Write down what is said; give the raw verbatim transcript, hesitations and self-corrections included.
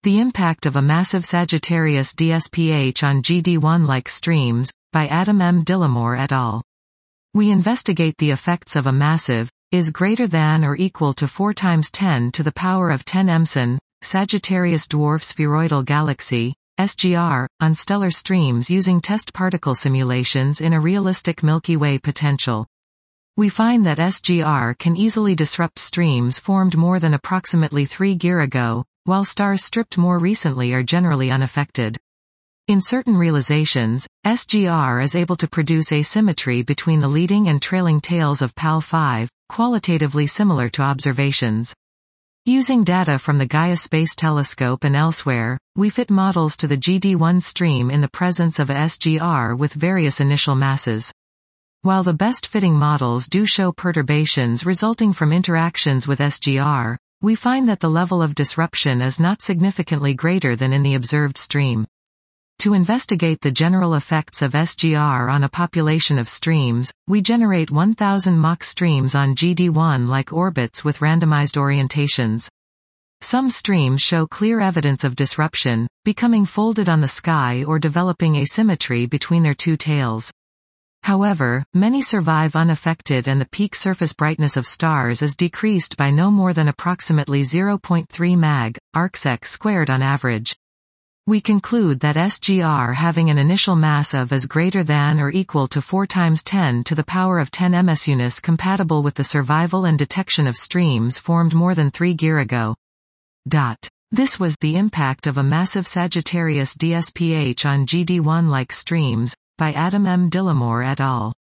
The Impact of a Massive Sagittarius D S P H on G D one-like Streams, by Adam M. Dillamore et al. We investigate the effects of a massive, is greater than or equal to four times ten to the power of ten EMSON, Sagittarius Dwarf Spheroidal Galaxy, S G R, on stellar streams using test particle simulations in a realistic Milky Way potential. We find that S G R can easily disrupt streams formed more than approximately three years ago, while stars stripped more recently are generally unaffected. In certain realizations, S G R is able to produce asymmetry between the leading and trailing tails of P A L five, qualitatively similar to observations. Using data from the Gaia Space Telescope and elsewhere, we fit models to the G D one stream in the presence of a S G R with various initial masses. While the best-fitting models do show perturbations resulting from interactions with S G R, we find that the level of disruption is not significantly greater than in the observed stream. To investigate the general effects of S G R on a population of streams, we generate one thousand Mach streams on G D one-like orbits with randomized orientations. Some streams show clear evidence of disruption, becoming folded on the sky or developing asymmetry between their two tails. However, many survive unaffected and the peak surface brightness of stars is decreased by no more than approximately zero point three mag, arcsec squared on average. We conclude that S G R having an initial mass of is greater than or equal to four times ten to the power of ten EMSON is compatible with the survival and detection of streams formed more than three years ago. Dot. This was The Impact of a Massive Sagittarius D S P H on G D one-like Streams, by Adam M. Dillamore et al.